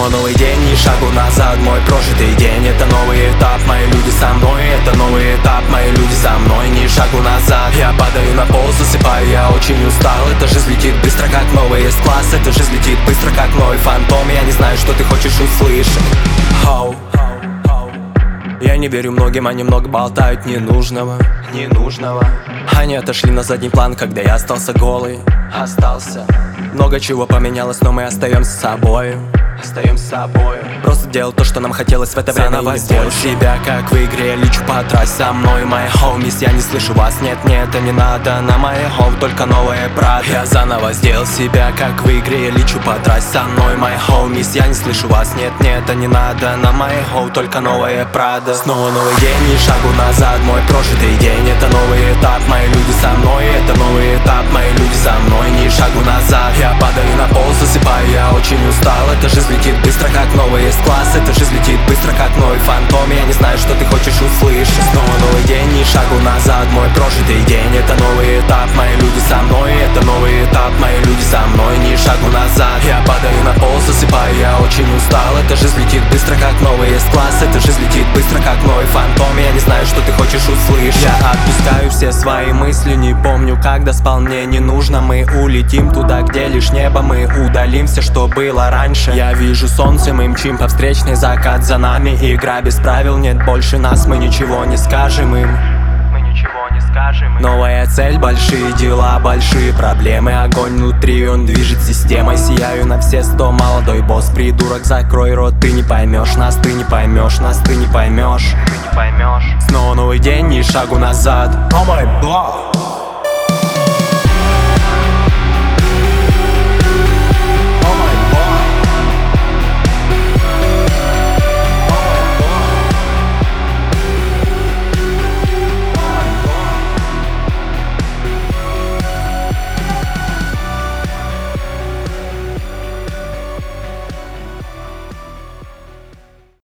Снова новый день и шагу назад. Мой прожитый день — это новый этап. Мои люди со мной, это новый этап. Мои люди со мной, ни шагу назад. Я падаю на пол, засыпаю, я очень устал. Эта жизнь летит быстро, как новый S-класс. Эта жизнь летит быстро, как новый фантом. Я не знаю, что ты хочешь услышать. Я не верю многим, они много болтают ненужного. Они отошли на задний план, когда я остался голый. Много чего поменялось, но мы остаемся собой. Просто делал то, что нам хотелось в это время. Заново сделал себя, как в игре. Лечу по трассе со мной, мои homies. Я не слышу вас, нет, это не надо. На моей хоум только новая правда. Я заново сделал себя, как в игре. Лечу по трассе со мной, мои homies. Я не слышу вас, нет, это не надо. На моей хоум только новая правда. Снова новый день и шагу назад. Мой прожитый день — это новый этап. Мои люди со мной, это новый этап. Мои люди со мной, ни шагу назад. Я падаю на пол, засыпаю, я очень устал. Эта жизнь летит быстро, как новый S-класс. Эта жизнь летит быстро, как новый фантом. Я не знаю, что ты хочешь услышать. Снова новый день и шагу назад. Мой прожитый день — это новый этап. Мои люди со мной, это новый этап. Мои люди со мной, ни шагу назад. Я падаю на пол, засыпаю, я очень устал. Эта жизнь летит быстро, как новый S-класс. Эта жизнь летит быстро, как новый фантом. Я не знаю, что ты хочешь услышать. Я отпускаю все свои мысли. Не помню, когда спал, мне не нужно. Мы улетим туда, где лишь небо. Мы удалим все, что было раньше. Я вижу солнце, мы мчим по встречной. Закат за нами, игра без правил. Нет больше нас, мы ничего не скажем им. Новая цель, большие дела, большие проблемы. Огонь внутри, он движет системой. Сияю на все 100, молодой босс, придурок, закрой рот. Ты не поймешь нас, ты не поймешь нас, ты не поймешь. Снова новый день и шагу назад. Oh my God.